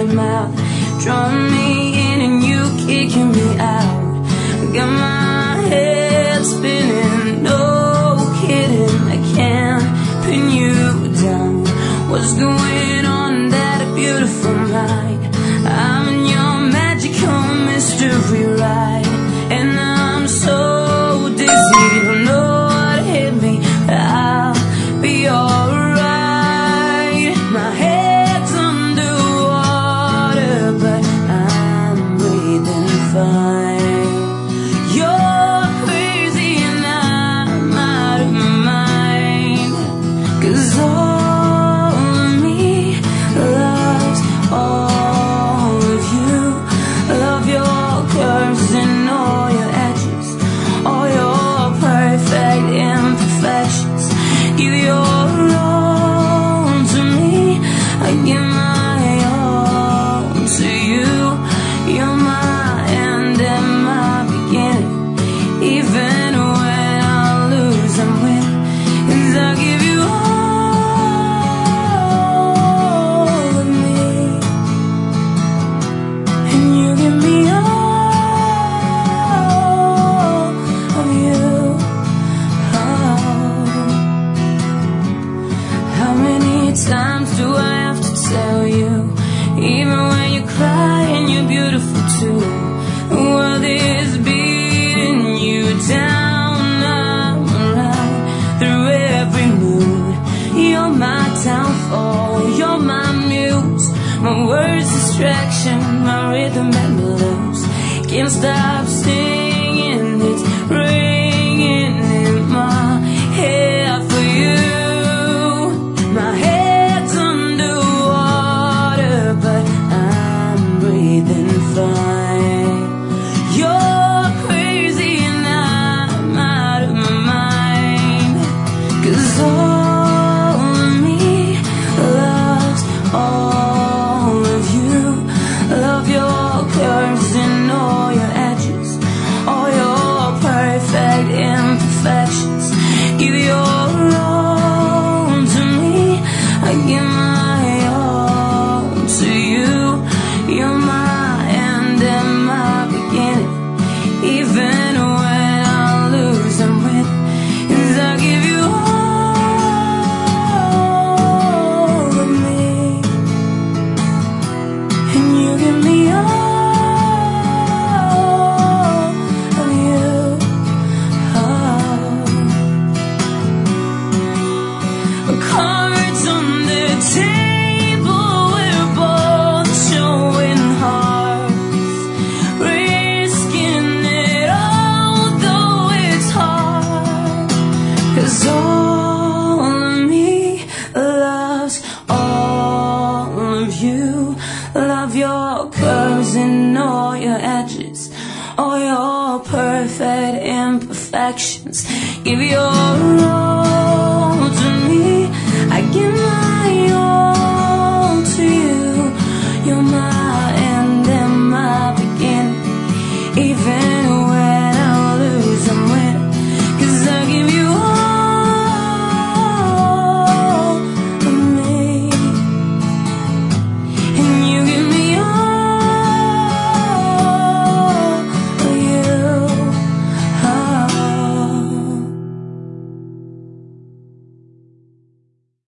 your mouth, drawing me in and you kicking me out. Got my head spinning, no kidding, I can't pin you down. What's going on in that beautiful night? I'm in your magical mystery ride, and I'm so dizzy, don't know what hit me, I'll be alright. My head's underwater, but I'm breathing fine. You're crazy and I'm out of my mind, 'cause all of me loves all of you. Love your curves and all your edges, all your perfect imperfections. Give your all to me, I give my all to you. You're my end and my beginning, even when I lose and win, 'cause I give you all of me, and you give me all of you. How many times do I have to tell you, even when you cry and you're beautiful too, the world is beating you down, I'm around through every mood. You're my downfall, you're my muse, my words distraction, my rhythm and blues. Can't stop singing, it's ringing in my head for you. My head's underwater, but I'm breathing fine. You're crazy and I'm out of my mind, 'cause all of me loves all of you. Love your curves and all your edges, all your perfect imperfections. Give your all to me, I give my all to you. You're my end and my beginning, even when I lose and win, 'cause I give you all of me, and you give me all of you. Cards on the table, we're both showing hearts, risking it all, though it's hard, 'cause all of me loves all of you. Love your curves and all your edges, all your perfect imperfections. Give your all